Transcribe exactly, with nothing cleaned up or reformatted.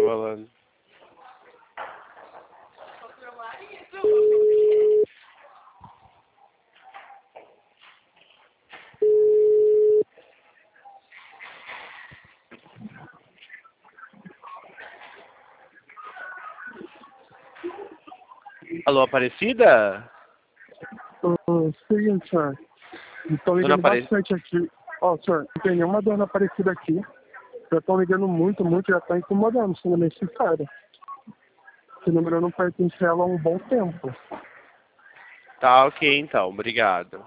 falando. Alô, Aparecida? Uh, seguinte, senhor. Estão Dona ligando Aparecida. bastante aqui. Ó, senhor, não tem nenhuma dona Aparecida aqui. Já estão ligando muito, muito, já está incomodando, sendo bem sincero. Esse número não pertence a ela há um bom tempo. Tá ok, então. Obrigado.